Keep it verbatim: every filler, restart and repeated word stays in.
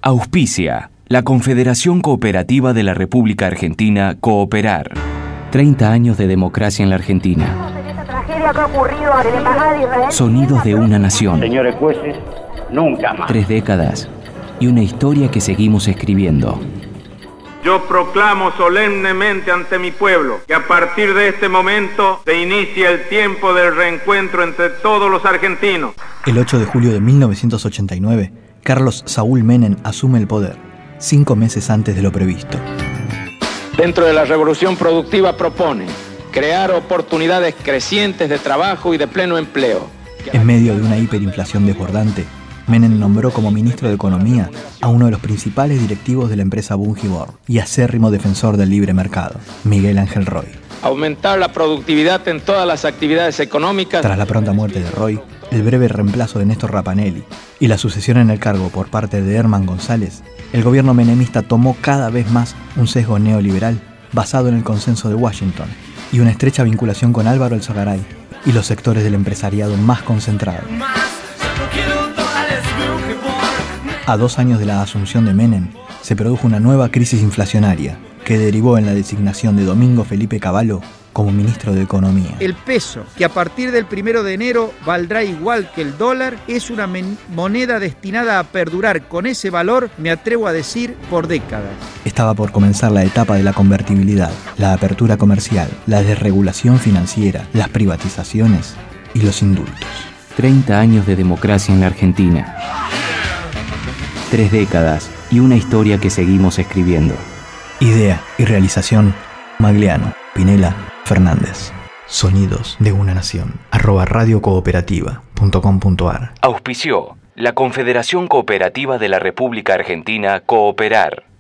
Auspicia la Confederación Cooperativa de la República Argentina, Cooperar. treinta años de democracia en la Argentina. Sonidos de una nación. Señores jueces, nunca más. Tres décadas y una historia que seguimos escribiendo. Yo proclamo solemnemente ante mi pueblo que a partir de este momento se inicia el tiempo del reencuentro entre todos los argentinos. El ocho de julio de mil novecientos ochenta y nueve, Carlos Saúl Menem asume el poder, cinco meses antes de lo previsto. Dentro de la revolución productiva propone crear oportunidades crecientes de trabajo y de pleno empleo. En medio de una hiperinflación desbordante, Menem nombró como ministro de Economía a uno de los principales directivos de la empresa Bungibor y acérrimo defensor del libre mercado, Miguel Ángel Roy. Aumentar la productividad en todas las actividades económicas. Tras la pronta muerte de Roy, el breve reemplazo de Néstor Rapanelli y la sucesión en el cargo por parte de Herman González, el gobierno menemista tomó cada vez más un sesgo neoliberal basado en el consenso de Washington y una estrecha vinculación con Álvaro Alzogaray y los sectores del empresariado más concentrados. A dos años de la asunción de Menem, se produjo una nueva crisis inflacionaria que derivó en la designación de Domingo Felipe Cavallo como ministro de Economía. El peso, que a partir del primero de enero valdrá igual que el dólar, es una men- moneda destinada a perdurar con ese valor, me atrevo a decir, por décadas. Estaba por comenzar la etapa de la convertibilidad, la apertura comercial, la desregulación financiera, las privatizaciones y los indultos. treinta años de democracia en la Argentina. Tres décadas y una historia que seguimos escribiendo. Idea y realización, Magliano, Pinela, Fernández. Sonidos de una nación. Arroba radiocooperativa punto com punto ar. Auspició la Confederación Cooperativa de la República Argentina, Cooperar.